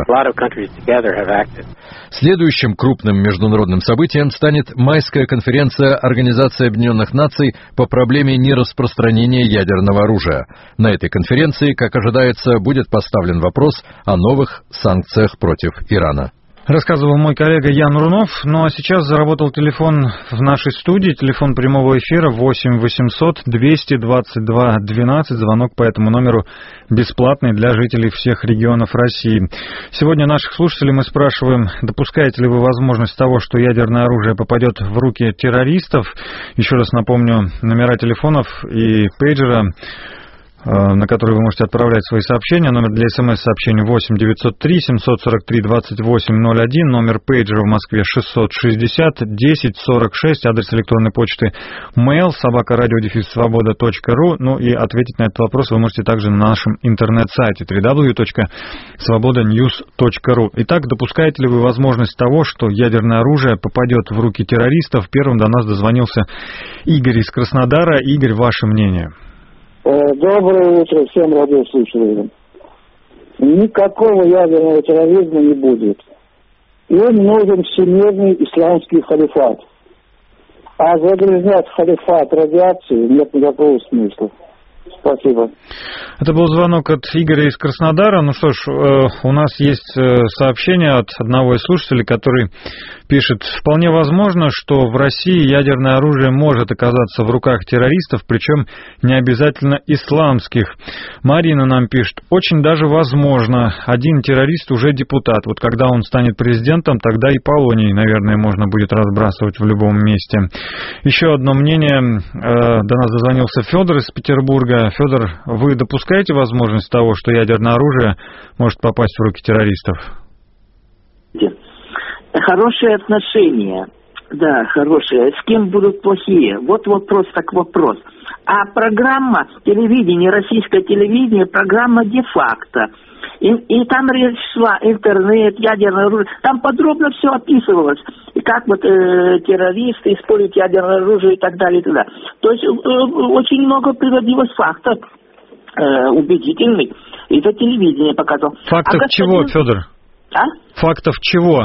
Следующим крупным международным событием станет майская конференция Организации Объединенных Наций по проблеме нераспространения ядерного оружия. На этой конференции, как ожидается, будет поставлен вопрос о новых санкциях против Ирана. Рассказывал мой коллега Ян Рунов. Ну а сейчас заработал телефон в нашей студии, телефон прямого эфира восемь восемьсот двести двадцать два двенадцать. Звонок по этому номеру бесплатный для жителей всех регионов России. Сегодня наших слушателей мы спрашиваем, допускаете ли вы возможность того, что ядерное оружие попадет в руки террористов. Еще раз напомню, номера телефонов и пейджера на который вы можете отправлять свои сообщения. Номер для смс-сообщений восемь девятьсот три семьсот сорок три двадцать восемь ноль один, номер пейджера в Москве шестьсот шестьдесят десять сорок шесть, адрес электронной почты mail собака радио дефис свобода точка ру. Ну и ответить на этот вопрос вы можете также на нашем интернет-сайте дабл ю дабл ю дабл ю точка свобода ньюс точка ру. Итак, допускаете ли вы возможность того, что ядерное оружие попадет в руки террористов? Первым до нас дозвонился Игорь из Краснодара. Игорь, ваше мнение? Доброе утро всем радиослушателям. Никакого ядерного терроризма не будет. Им нужен всемирный исламский халифат. А загрязнять халифат радиацией нет никакого смысла. Спасибо. Это был звонок от Игоря из Краснодара. Ну что ж, у нас есть сообщение от одного из слушателей, который пишет: вполне возможно, что в России ядерное оружие может оказаться в руках террористов, причем не обязательно исламских. Марина нам пишет: очень даже возможно. Один террорист уже депутат. Вот когда он станет президентом, тогда и полоний, наверное, можно будет разбрасывать в любом месте. Еще одно мнение. До нас дозвонился Федор из Петербурга. Федор, вы допускаете возможность того, что ядерное оружие может попасть в руки террористов? Хорошие отношения, да, хорошие. С кем будут плохие? Вот вопрос так вопрос. А программа телевидения, российское телевидение, программа де-факто. И, и там речь шла, интернет, ядерное оружие. Там подробно все описывалось. И как вот э, террористы используют ядерное оружие и так далее, и так далее. То есть э, очень много приводилось фактов э, убедительных. И это телевидение показывало. Фактов а чего, господин... Федор? А? Фактов чего?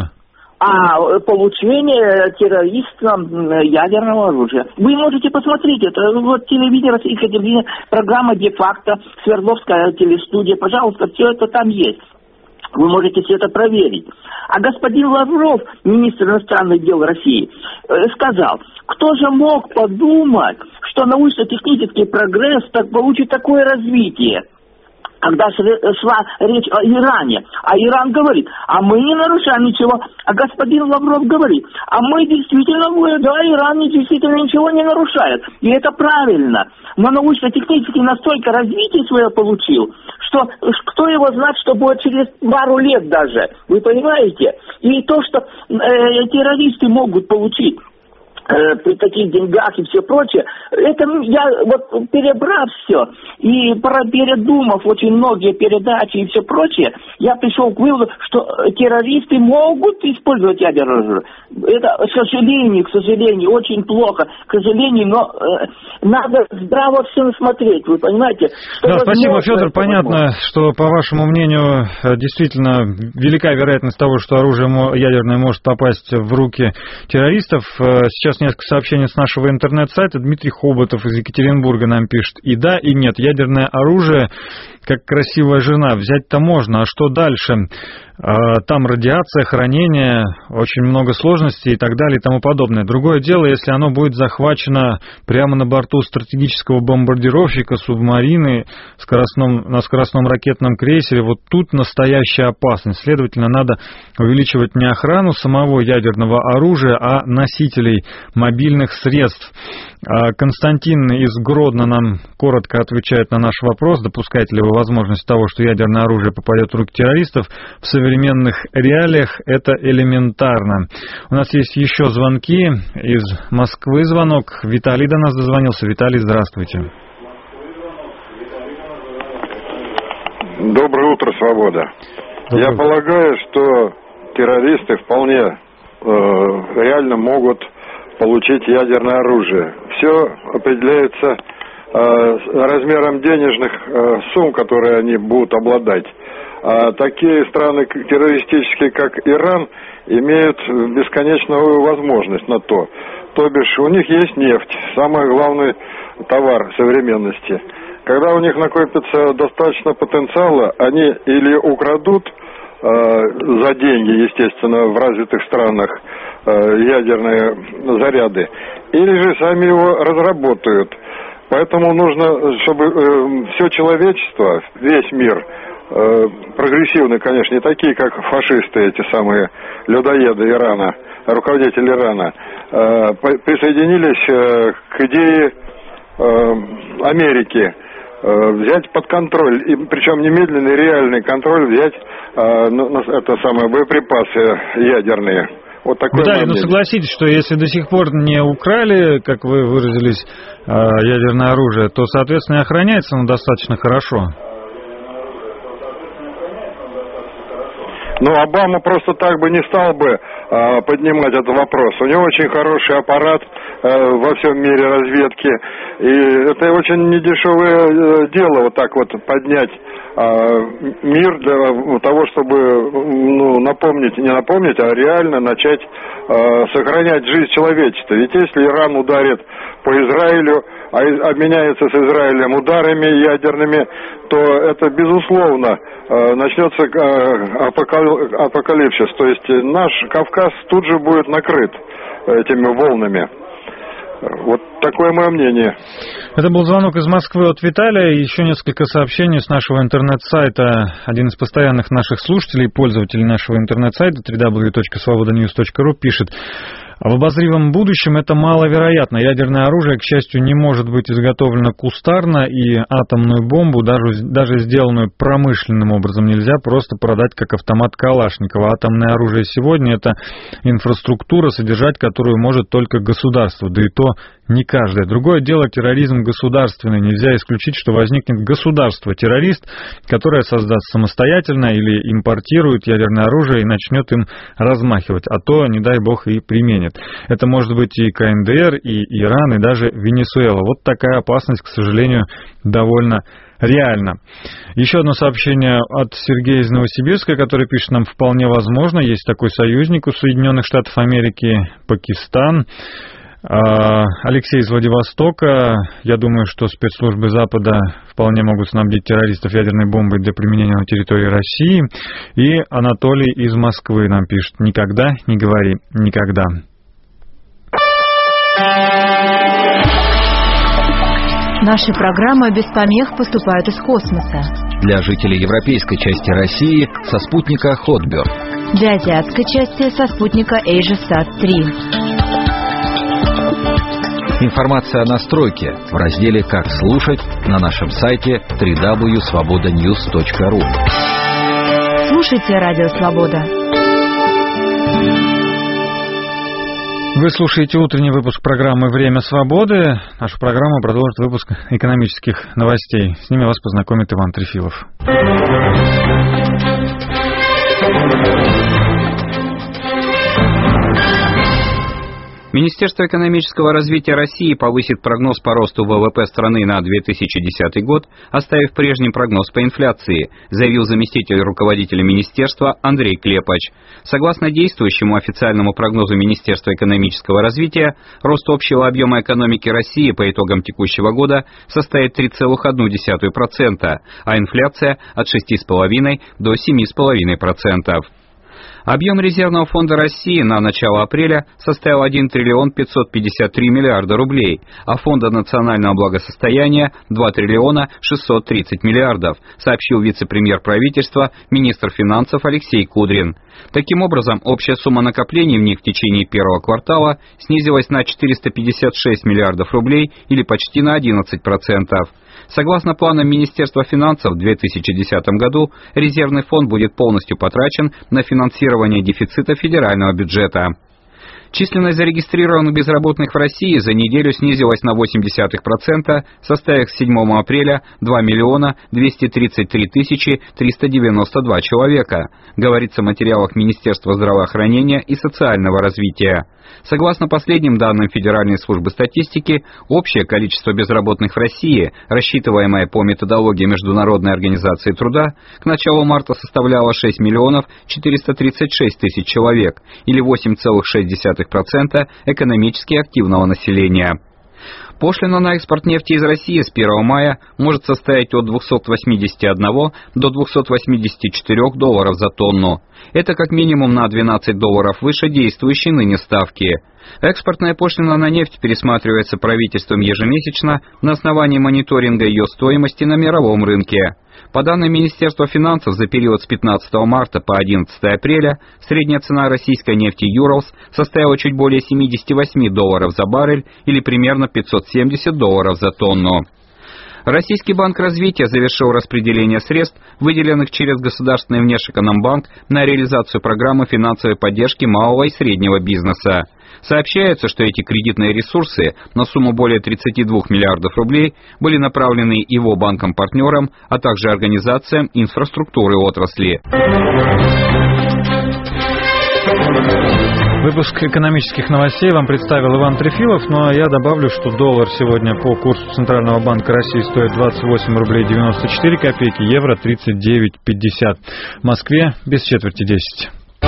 А получение террористам ядерного оружия. Вы можете посмотреть это. Вот телевидение, российское телевидение, программа де-факто, Свердловская телестудия. Пожалуйста, все это там есть. Вы можете все это проверить. А господин Лавров, министр иностранных дел России, сказал, кто же мог подумать, что научно-технический прогресс так получит такое развитие? Когда шла речь о Иране, а Иран говорит, а мы не нарушаем ничего, а господин Лавров говорит, а мы действительно, да, Иран действительно ничего не нарушает, и это правильно, но научно-технически настолько развитие свое получил, что кто его знает, что будет через пару лет даже, вы понимаете, и то, что э, террористы могут получить при таких деньгах и все прочее, это я вот перебрав все и передумав очень многие передачи и все прочее, я пришел к выводу, что террористы могут использовать ядерное оружие. Это, к сожалению, к сожалению, очень плохо, к сожалению, но э, надо здраво все смотреть, вы понимаете? Что да, спасибо, Федор. Понятно, возможно. Что, по вашему мнению, действительно велика вероятность того, что оружие ядерное может попасть в руки террористов. Сейчас несколько сообщений с нашего интернет-сайта. Дмитрий Хоботов из Екатеринбурга нам пишет: и да, и нет. Ядерное оружие, как красивая жена, взять-то можно, а что дальше? Там радиация, хранение, очень много сложностей и так далее и тому подобное. Другое дело, если оно будет захвачено прямо на борту стратегического бомбардировщика, субмарины, скоростном, на скоростном ракетном крейсере, вот тут настоящая опасность. Следовательно, надо увеличивать не охрану самого ядерного оружия, а носителей мобильных средств. Константин из Гродно нам коротко отвечает на наш вопрос: допускаете ли вы возможность того, что ядерное оружие попадет в руки террористов? В современных реалиях это элементарно. У нас есть еще звонки. Из Москвы звонок. Виталий до нас дозвонился. Виталий, здравствуйте. Доброе утро, Свобода. Доброе. Я полагаю, что террористы вполне э, реально могут получить ядерное оружие. Все определяется э, размером денежных э, сумм, которые они будут обладать. А такие страны террористические, как Иран, имеют бесконечную возможность на то. То бишь, у них есть нефть, самый главный товар современности. Когда у них накопится достаточно потенциала, они или украдут э, за деньги, естественно, в развитых странах э, ядерные заряды, или же сами его разработают. Поэтому нужно, чтобы э, все человечество, весь мир, э, прогрессивные, конечно, не такие, как фашисты, эти самые людоеды Ирана, руководители Ирана, э, присоединились э, к идее э, Америки взять под контроль, и причем немедленный реальный контроль взять это самое, боеприпасы ядерные. Вот такое Виталий, ну согласитесь, что если до сих пор не украли, как вы выразились, ядерное оружие, то, соответственно, и охраняется оно достаточно хорошо. Ну, Обама просто так бы не стал бы э, поднимать этот вопрос. У него очень хороший аппарат э, во всем мире разведки. И это очень недешевое э, дело вот так вот поднять э, мир для того, чтобы ну, напомнить, не напомнить, а реально начать э, сохранять жизнь человечества. Ведь если Иран ударит по Израилю, а обменяется с Израилем ударами ядерными, то это, безусловно, начнется апокалипсис. То есть наш Кавказ тут же будет накрыт этими волнами. Вот такое мое мнение. Это был звонок из Москвы от Виталия. Еще несколько сообщений с нашего интернет-сайта. Один из постоянных наших слушателей, пользователей нашего интернет-сайта дабл ю дабл ю дабл ю точка свобода ньюс точка ру пишет: в обозримом будущем это маловероятно. Ядерное оружие, к счастью, не может быть изготовлено кустарно, и атомную бомбу, даже, даже сделанную промышленным образом, нельзя просто продать как автомат Калашникова. Атомное оружие сегодня — это инфраструктура, содержать которую может только государство, да и то не каждое. Другое дело — терроризм государственный. Нельзя исключить, что возникнет государство-террорист, которое создаст самостоятельно или импортирует ядерное оружие и начнет им размахивать, а то, не дай бог, и применит. Это может быть и ка эн дэ эр, и Иран, и даже Венесуэла. Вот такая опасность, к сожалению, довольно реально. Еще одно сообщение от Сергея из Новосибирска, который пишет нам: вполне возможно, есть такой союзник у Соединенных Штатов Америки, Пакистан. Алексей из Владивостока: я думаю, что спецслужбы Запада вполне могут снабдить террористов ядерной бомбой для применения на территории России. И Анатолий из Москвы нам пишет: никогда не говори никогда. Наши программы без помех поступают из космоса. Для жителей европейской части России со спутника Хотберг. Для азиатской части со спутника AsiaSat три. Информация о настройке в разделе «Как слушать» на нашем сайте дабл ю дабл ю дабл ю точка свобода ньюс точка ру. Слушайте Радио Свобода. Вы слушаете утренний выпуск программы «Время свободы». Нашу программу продолжит выпуск экономических новостей. С ними вас познакомит Иван Трефилов. Министерство экономического развития России повысит прогноз по росту вэ вэ пэ страны на две тысячи десятый год, оставив прежний прогноз по инфляции, заявил заместитель руководителя министерства Андрей Клепач. Согласно действующему официальному прогнозу Министерства экономического развития, рост общего объема экономики России по итогам текущего года составит три целых одну десятую процента, а инфляция от шести целых пяти десятых до семи целых пяти десятых процента. Объем резервного фонда России на начало апреля составил один триллион пятьсот пятьдесят три миллиарда рублей, а фонда национального благосостояния – два триллиона шестьсот тридцать миллиардов, сообщил вице-премьер правительства, министр финансов Алексей Кудрин. Таким образом, общая сумма накоплений в них в течение первого квартала снизилась на четыреста пятьдесят шесть миллиардов рублей или почти на одиннадцать процентов. Согласно планам Министерства финансов, в две тысячи десятом году резервный фонд будет полностью потрачен на финансирование дефицита федерального бюджета. Численность зарегистрированных безработных в России за неделю снизилась на восемь десятых процента, составив к седьмому апреля два миллиона двести тридцать три тысячи триста девяносто два человека, говорится в материалах Министерства здравоохранения и социального развития. Согласно последним данным Федеральной службы статистики, общее количество безработных в России, рассчитываемое по методологии Международной организации труда, к началу марта составляло шесть миллионов четыреста тридцать шесть тысяч человек, или восемь целых шесть десятых процента экономически активного населения. Пошлина на экспорт нефти из России с первого мая может составить от двухсот восьмидесяти одного до двухсот восьмидесяти четырёх долларов за тонну. Это как минимум на двенадцать долларов выше действующей ныне ставки. Экспортная пошлина на нефть пересматривается правительством ежемесячно на основании мониторинга ее стоимости на мировом рынке. По данным Министерства финансов, за период с пятнадцатого марта по одиннадцатое апреля средняя цена российской нефти Urals составила чуть более семидесяти восьми долларов за баррель или примерно пятьсот семьдесят долларов за тонну. Российский банк развития завершил распределение средств, выделенных через Государственный внешэкономбанк на реализацию программы финансовой поддержки малого и среднего бизнеса. Сообщается, что эти кредитные ресурсы на сумму более тридцати двух миллиардов рублей были направлены его банкам-партнерам, а также организациям инфраструктуры отрасли. Выпуск экономических новостей вам представил Иван Трефилов, но я добавлю, что доллар сегодня по курсу Центрального банка России стоит двадцать восемь рублей девяносто четыре копейки, евро тридцать девять пятьдесят. В Москве без четверти десять.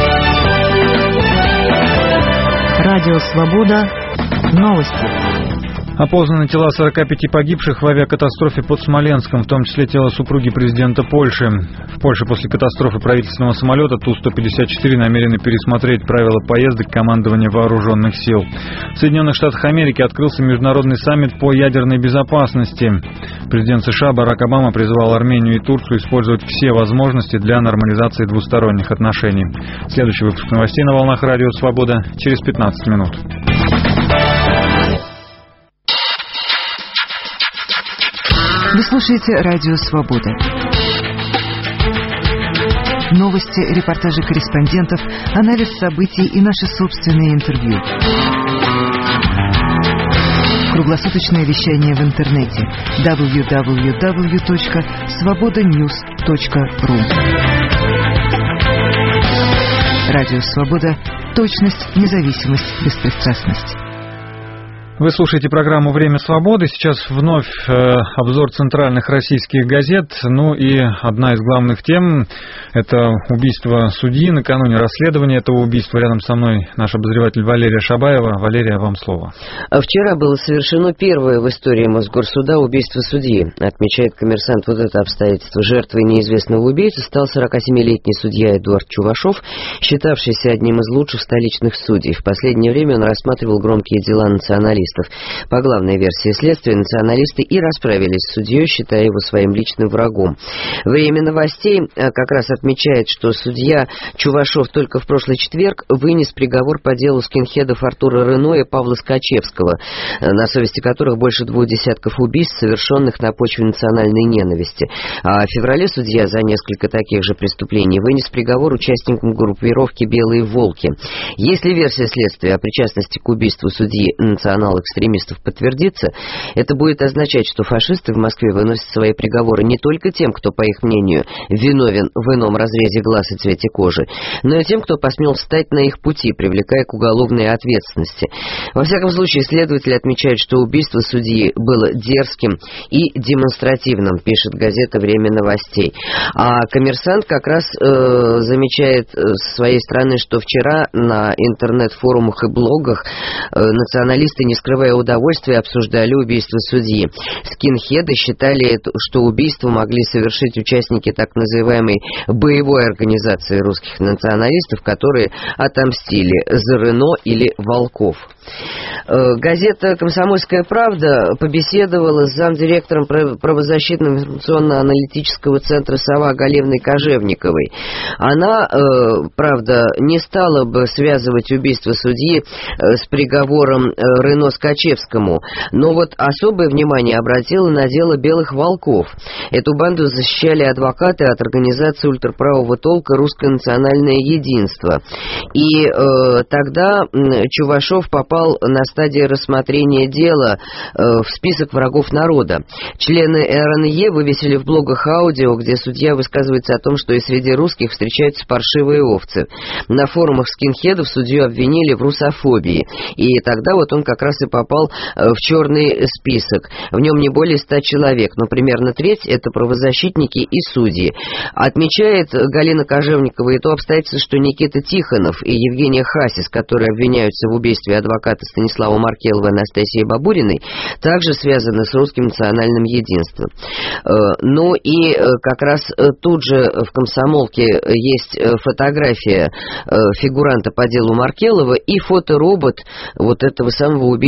Радио «Свобода». Новости. Опознаны тела сорока пяти погибших в авиакатастрофе под Смоленском, в том числе тело супруги президента Польши. В Польше после катастрофы правительственного самолета Ту сто пятьдесят четыре намерены пересмотреть правила поездок командования вооруженных сил. В Соединенных Штатах Америки открылся международный саммит по ядерной безопасности. Президент США Барак Обама призывал Армению и Турцию использовать все возможности для нормализации двусторонних отношений. Следующий выпуск новостей на волнах Радио «Свобода» через пятнадцать минут. Вы слушаете Радио «Свобода». Новости, репортажи корреспондентов, анализ событий и наши собственные интервью. Круглосуточное вещание в интернете дабл ю дабл ю дабл ю точка свобода ньюс точка ру. Радио «Свобода». Точность, независимость, беспристрастность. Вы слушаете программу «Время свободы». Сейчас вновь э, обзор центральных российских газет. Ну и одна из главных тем – это убийство судьи. Накануне расследования этого убийства рядом со мной наш обозреватель Валерия Шабаева. Валерия, вам слово. Вчера было совершено первое в истории Мосгорсуда убийство судьи. Отмечает «Коммерсант» вот это обстоятельство. Жертвой неизвестного убийцы стал сорокасемилетний судья Эдуард Чувашов, считавшийся одним из лучших столичных судей. В последнее время он рассматривал громкие дела националистов. По главной версии следствия, националисты и расправились с судьей, считая его своим личным врагом. Время новостей как раз отмечает, что судья Чувашов только в прошлый четверг вынес приговор по делу скинхедов Артура Рено и Павла Скачевского, на совести которых больше двух десятков убийств, совершенных на почве национальной ненависти. А в феврале судья за несколько таких же преступлений вынес приговор участникам группировки «Белые волки». Если версия следствия о причастности к убийству судьи национал экстремистов подтвердится, это будет означать, что фашисты в Москве выносят свои приговоры не только тем, кто, по их мнению, виновен в ином разрезе глаз и цвете кожи, но и тем, кто посмел встать на их пути, привлекая к уголовной ответственности. Во всяком случае, следователи отмечают, что убийство судьи было дерзким и демонстративным, пишет газета «Время новостей». А «Коммерсант» как раз э, замечает с своей стороны, что вчера на интернет-форумах и блогах э, националисты, не скрывая удовольствия, обсуждали убийство судьи. Скинхеды считали, что убийство могли совершить участники так называемой боевой организации русских националистов, которые отомстили за Рено или Волков. Газета «Комсомольская правда» побеседовала с замдиректором правозащитного информационно-аналитического центра «Сова» Галиной Кожевниковой. Она, правда, не стала бы связывать убийство судьи с приговором Рено Скачевскому, но вот особое внимание обратила на дело «Белых волков». Эту банду защищали адвокаты от организации ультраправого толка «Русское национальное единство». И э, тогда Чувашов попал на стадии рассмотрения дела э, в список врагов народа. Члены эр эн е вывесили в блогах аудио, где судья высказывается о том, что и среди русских встречаются паршивые овцы. На форумах скинхедов судью обвинили в русофобии. И тогда вот он как раз и попал в черный список. В нем не более ста человек, но примерно треть — это правозащитники и судьи. Отмечает Галина Кожевникова и то обстоятельство, что Никита Тихонов и Евгения Хасис, которые обвиняются в убийстве адвоката Станислава Маркелова и Анастасии Бабуриной, также связаны с русским национальным единством. Ну и как раз тут же в «Комсомолке» есть фотография фигуранта по делу Маркелова и фоторобот вот этого самого убийцы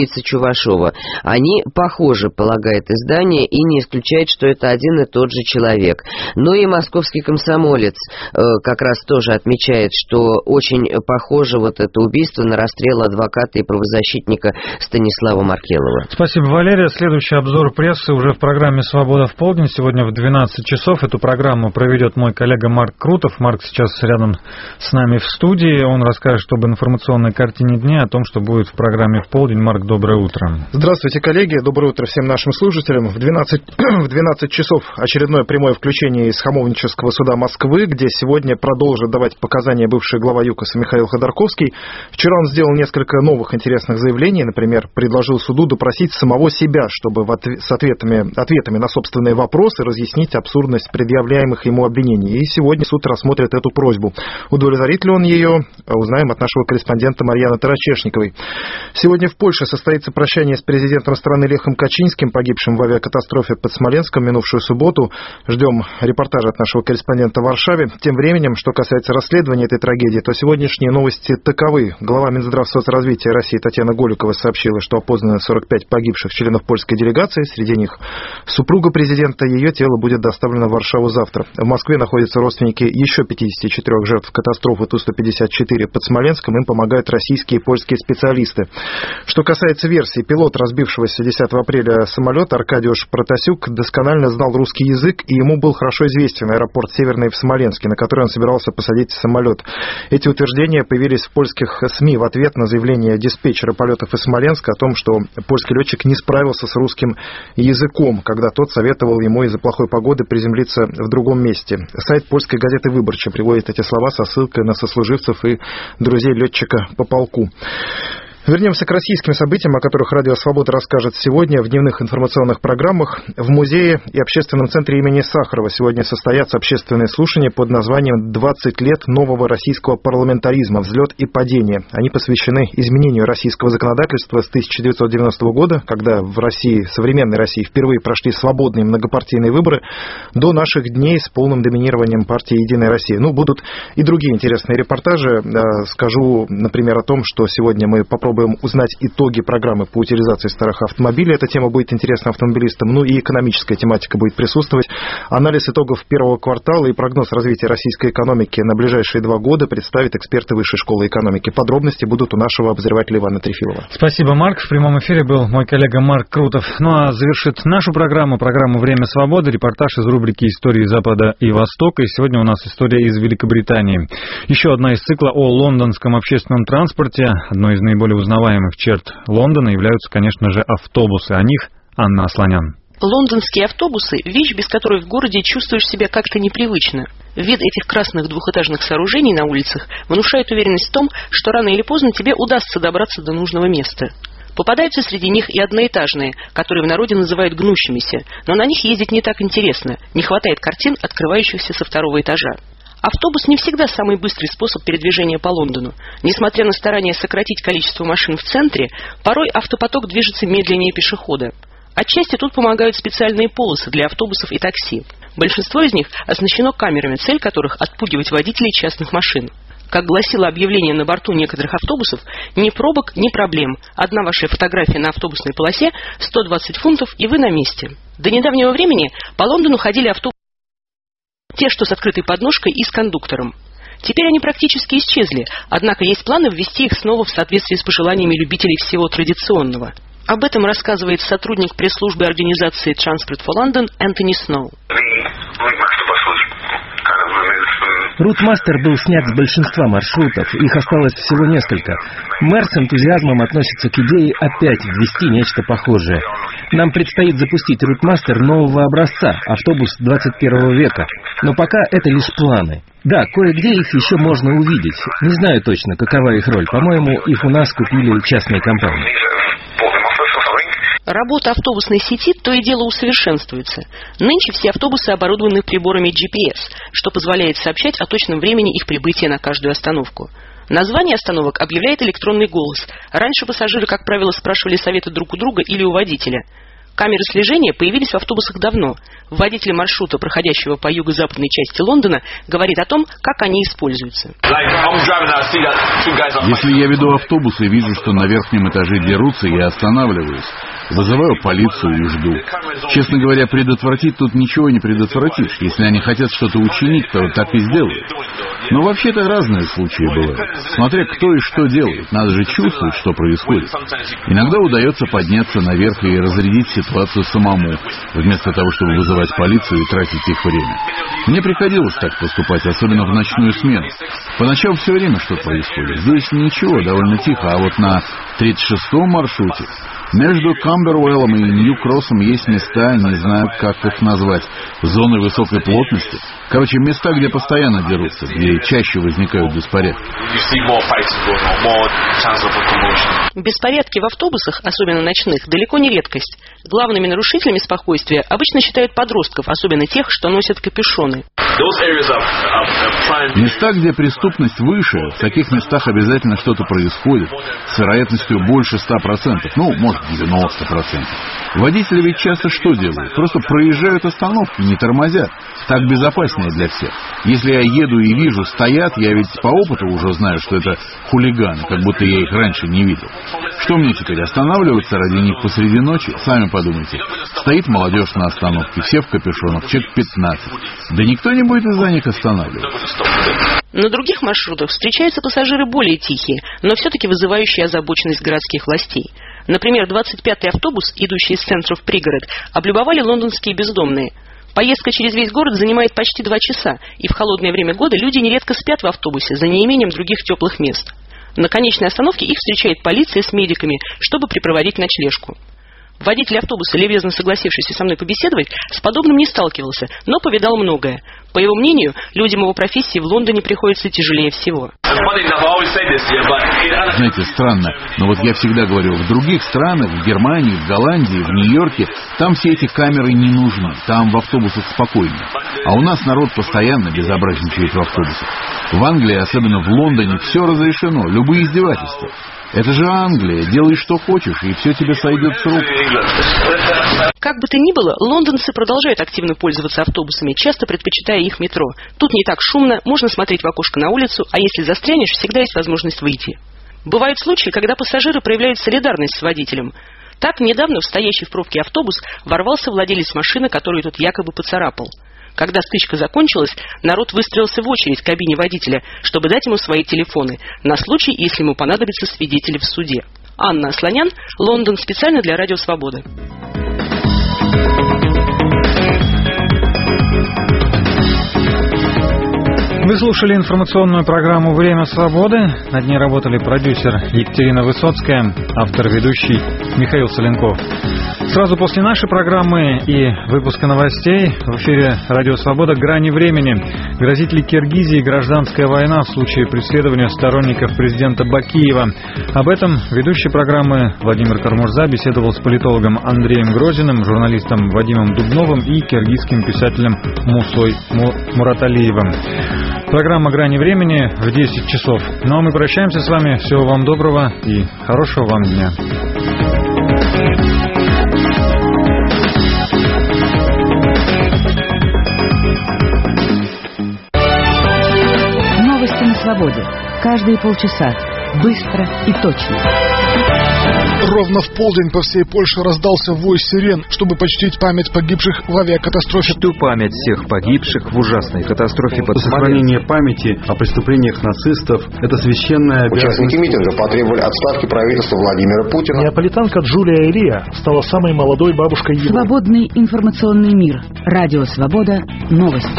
убийца Чувашова. Они похожи, полагает издание, и не исключает, что это один и тот же человек. Ну и московский комсомолец э, как раз тоже отмечает, что очень похоже вот это убийство на расстрел адвоката и правозащитника Станислава Маркелова. Спасибо, Валерия. Следующий обзор прессы уже в программе «Свобода в полдень». Сегодня в двенадцать часов эту программу проведет мой коллега Марк Крутов. Марк сейчас рядом с нами в студии. Он расскажет об информационной картине дня, о том, что будет в программе «В полдень». Марк, доброе утро. Здравствуйте, коллеги. Доброе утро всем нашим слушателям. В двенадцать, в двенадцать часов очередное прямое включение из Хамовнического суда Москвы, где сегодня продолжит давать показания бывший глава ЮКОСа Михаил Ходорковский. Вчера он сделал несколько новых интересных заявлений. Например, предложил суду допросить самого себя, чтобы в ответ, с ответами, ответами на собственные вопросы разъяснить абсурдность предъявляемых ему обвинений. И сегодня суд рассмотрит эту просьбу. Удовлетворит ли он ее, узнаем от нашего корреспондента Марьяны Тарачешниковой. Сегодня в Польше состоится прощание с президентом страны Лехом Качинским, погибшим в авиакатастрофе под Смоленском минувшую субботу. Ждем репортажа от нашего корреспондента в Варшаве. Тем временем, что касается расследования этой трагедии, то сегодняшние новости таковы. Глава Минздрав соцразвития России Татьяна Голикова сообщила, что опознано сорок пять погибших членов польской делегации. Среди них супруга президента. Ее тело будет доставлено в Варшаву завтра. В Москве находятся родственники еще пятидесяти четырёх жертв катастрофы Ту сто пятьдесят четыре под Смоленском. Им помогают российские и польские специалисты. Что касается версии, пилот разбившегося десятого апреля самолета Аркадиуш Протасюк досконально знал русский язык, и ему был хорошо известен аэропорт Северный в Смоленске, на который он собирался посадить самолет. Эти утверждения появились в польских СМИ в ответ на заявление диспетчера полетов из Смоленска о том, что польский летчик не справился с русским языком, когда тот советовал ему из-за плохой погоды приземлиться в другом месте. Сайт польской газеты «Выборча» приводит эти слова со ссылкой на сослуживцев и друзей летчика по полку. Вернемся к российским событиям, о которых Радио Свобода расскажет сегодня в дневных информационных программах. В музее и общественном центре имени Сахарова сегодня состоятся общественные слушания под названием «двадцать лет нового российского парламентаризма. Взлет и падение». Они посвящены изменению российского законодательства с тысяча девятьсот девяностого года, когда в России, современной России, впервые прошли свободные многопартийные выборы, до наших дней с полным доминированием партии «Единая Россия». Ну, будут и другие интересные репортажи. Скажу, например, о том, что сегодня мы попробуем узнать итоги программы по утилизации старых автомобилей. Эта тема будет интересна автомобилистам. Ну и экономическая тематика будет присутствовать. Анализ итогов первого квартала и прогноз развития российской экономики на ближайшие два года представят эксперты Высшей школы экономики. Подробности будут у нашего обозревателя Ивана Трефилова. Спасибо, Марк. В прямом эфире был мой коллега Марк Крутов. Ну а завершит нашу программу, программу «Время свободы», репортаж из рубрики «Истории Запада и Востока». И сегодня у нас история из Великобритании. Еще одна из цикла о лондонском общественном транспорте. Одной из наиболее узнаваемых черт Лондона являются, конечно же, автобусы. О них Анна Асланян. Лондонские автобусы – вещь, без которой в городе чувствуешь себя как-то непривычно. Вид этих красных двухэтажных сооружений на улицах внушает уверенность в том, что рано или поздно тебе удастся добраться до нужного места. Попадаются среди них и одноэтажные, которые в народе называют гнущимися, но на них ездить не так интересно, не хватает картин, открывающихся со второго этажа. Автобус не всегда самый быстрый способ передвижения по Лондону. Несмотря на старание сократить количество машин в центре, порой автопоток движется медленнее пешехода. Отчасти тут помогают специальные полосы для автобусов и такси. Большинство из них оснащено камерами, цель которых – отпугивать водителей частных машин. Как гласило объявление на борту некоторых автобусов, ни пробок, ни проблем. Одна ваша фотография на автобусной полосе – сто двадцать фунтов, и вы на месте. До недавнего времени по Лондону ходили автобусы, те, что с открытой подножкой и с кондуктором. Теперь они практически исчезли, однако есть планы ввести их снова в соответствии с пожеланиями любителей всего традиционного. Об этом рассказывает сотрудник пресс-службы организации Transport for London Энтони Сноу. Рутмастер был снят с большинства маршрутов, их осталось всего несколько. Мэр с энтузиазмом относится к идее опять ввести нечто похожее. Нам предстоит запустить Рутмастер нового образца, автобус двадцать первого века. Но пока это лишь планы. Да, кое-где их еще можно увидеть. Не знаю точно, какова их роль. По-моему, их у нас купили частные компании. Работа автобусной сети то и дело усовершенствуется. Нынче все автобусы оборудованы приборами джи пи эс, что позволяет сообщать о точном времени их прибытия на каждую остановку. Название остановок объявляет электронный голос. Раньше пассажиры, как правило, спрашивали советы друг у друга или у водителя. Камеры слежения появились в автобусах давно. Водитель маршрута, проходящего по юго-западной части Лондона, говорит о том, как они используются. Если я веду автобус и вижу, что на верхнем этаже дерутся, я останавливаюсь. Вызываю полицию и жду. Честно говоря, предотвратить тут ничего не предотвратишь. Если они хотят что-то учинить, то так и сделают. Но вообще-то разные случаи бывают. Смотря кто и что делает. Надо же чувствовать, что происходит. Иногда удается подняться наверх и разрядить ситуацию самому, вместо того, чтобы вызывать полицию и тратить их время. Мне приходилось так поступать, особенно в ночную смену. Поначалу все время что-то происходит. Здесь ничего, довольно тихо, а вот на тридцать шестом маршруте между Камбервеллом и Нью-Кроссом есть места, не знаю, как их назвать, зоны высокой плотности. Короче, места, где постоянно дерутся, где чаще возникают беспорядки. Беспорядки в автобусах, особенно ночных, далеко не редкость. Главными нарушителями спокойствия обычно считают подростков, особенно тех, что носят капюшоны. Места, где преступность выше, в таких местах обязательно что-то происходит с вероятностью больше ста процентов, ну, может, девяноста процентов. Водители ведь часто что делают? Просто проезжают остановки, не тормозят. Так безопаснее для всех. Если я еду и вижу, стоят, я ведь по опыту уже знаю, что это хулиганы, как будто я их раньше не видел. Что мне теперь, останавливаться ради них посреди ночи? Сами подумайте. Стоит молодежь на остановке, все в капюшонах, человек пятнадцать. Да никто не будет из-за них останавливаться. На других маршрутах встречаются пассажиры более тихие, но все-таки вызывающие озабоченность городских властей. Например, двадцать пятый автобус, идущий из центра в пригород, облюбовали лондонские бездомные. Поездка через весь город занимает почти два часа, и в холодное время года люди нередко спят в автобусе за неимением других теплых мест. На конечной остановке их встречает полиция с медиками, чтобы припроводить ночлежку. Водитель автобуса, любезно согласившийся со мной побеседовать, с подобным не сталкивался, но повидал многое. По его мнению, людям его профессии в Лондоне приходится тяжелее всего. Знаете, странно, но вот я всегда говорю, в других странах, в Германии, в Голландии, в Нью-Йорке, там все эти камеры не нужны, там в автобусах спокойнее. А у нас народ постоянно безобразничает в автобусах. В Англии, особенно в Лондоне, все разрешено, любые издевательства. Это же Англия, делай что хочешь, и все тебе сойдет с рук. Как бы то ни было, лондонцы продолжают активно пользоваться автобусами, часто предпочитая их метро. Тут не так шумно, можно смотреть в окошко на улицу, а если застрянешь, всегда есть возможность выйти. Бывают случаи, когда пассажиры проявляют солидарность с водителем. Так, недавно в стоящий в пробке автобус ворвался владелец машины, которую тот якобы поцарапал. Когда стычка закончилась, народ выстроился в очередь к кабине водителя, чтобы дать ему свои телефоны, на случай, если ему понадобятся свидетели в суде. Анна Асланян, Лондон, специально для Радио Свобода. Вы слушали информационную программу «Время свободы». Над ней работали продюсер Екатерина Высоцкая, автор-ведущий Михаил Соленков. Сразу после нашей программы и выпуска новостей в эфире «Радио Свобода» «Грани времени». Грозит ли Киргизии гражданская война в случае преследования сторонников президента Бакиева? Об этом ведущий программы Владимир Кармурза беседовал с политологом Андреем Грозиным, журналистом Вадимом Дубновым и киргизским писателем Мусой Мураталиевым. Программа «Грани времени» в десять часов. Ну а мы прощаемся с вами. Всего вам доброго и хорошего вам дня. Новости на свободе. Каждые полчаса. Быстро и точно. Ровно в полдень по всей Польше раздался вой сирен, чтобы почтить память погибших в авиакатастрофе. Чту память всех погибших в ужасной катастрофе под Смоленском. Сохранение памяти о преступлениях нацистов – это священная обязанность. Участники митинга потребовали отставки правительства Владимира Путина. Неаполитанка Джулия Элия стала самой молодой бабушкой Европы. Свободный информационный мир. Радио Свобода. Новости.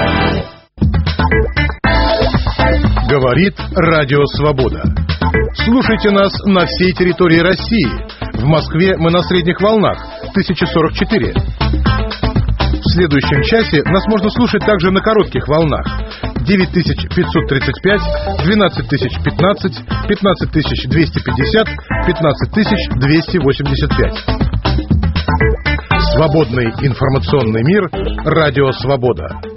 Говорит Радио Свобода. Слушайте нас на всей территории России. В Москве мы на средних волнах тысяча сорок четыре. В следующем часе нас можно слушать также на коротких волнах девять тысяч пятьсот тридцать пять, двенадцать тысяч пятнадцать, пятнадцать тысяч двести пятьдесят, пятнадцать тысяч двести восемьдесят пять. Свободный информационный мир. Радио Свобода.